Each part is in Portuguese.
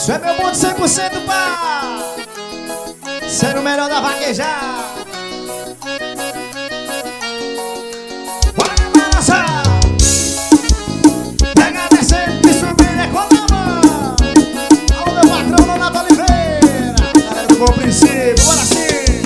Isso é meu mundo 100% pá. Ser o melhor da vaquejar. Bora balançar. Pega descendo e subir é com a mão. Alô meu patrão Donato Oliveira. Galera do Bom Princípio, bora sim.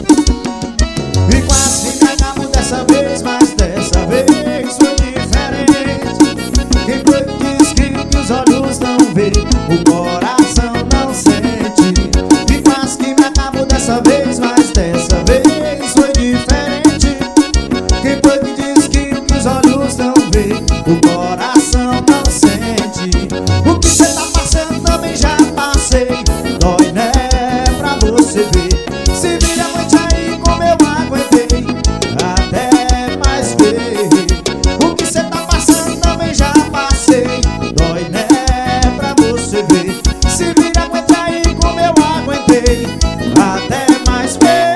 E quase me acabo dessa vez, mas dessa vez foi diferente. Quem foi que diz que os olhos não vê, o coração não sente. E quase que me acabo dessa vez, mas dessa vez foi diferente. Quem foi que diz que os olhos não vê, o coração não sente. O que cê tá passando também já passei. Dói, né, pra você ver. Se vira a noite aí como eu aguentei, até mais ver. O que cê tá passando também já passei. Dói, né, pra você ver. Se vira a noite aí como eu aguentei, até mais ver.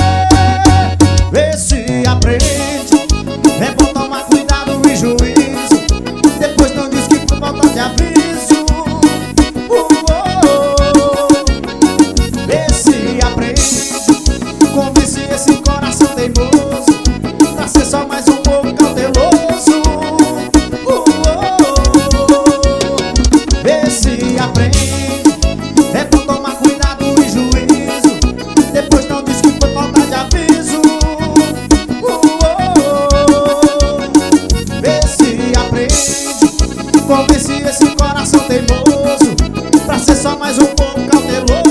Vê se aprende. É bom tomar cuidado e juízo. Depois não diz que foi falta de aviso. Vê se aprende. Convence esse coração teimoso pra ser só mais um pouco cauteloso. Vê se aprende. É bom tomar cuidado e juízo. Depois não diz que foi falta de aviso. Vê se aprende. Convence esse coração teimoso pra ser só mais um pouco cauteloso.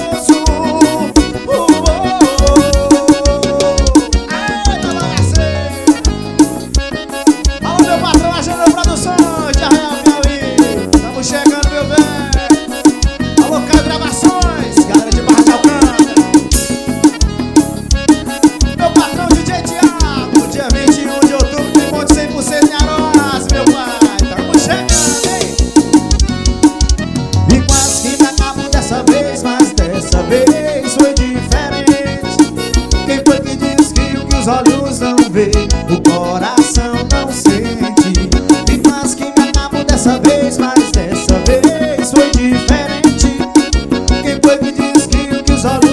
Alô meu patrão, Agenda Produções de Arraial Piauí. Tamo chegando, meu velho. Alô Caio Gravações, galera de Barra de Alcântara. Meu patrão DJ Thiago, dia 21 de outubro tem ponte 100% em Aroaz, meu pai. Tamo chegando, hein? E quase que me acabo dessa vez, mas dessa vez foi diferente. Quem foi que diz que o que os olhos não vê, o coração não sente? E quase que me acabo dessa vez, mas dessa vez foi diferente. Quem foi que diz que o que os olhos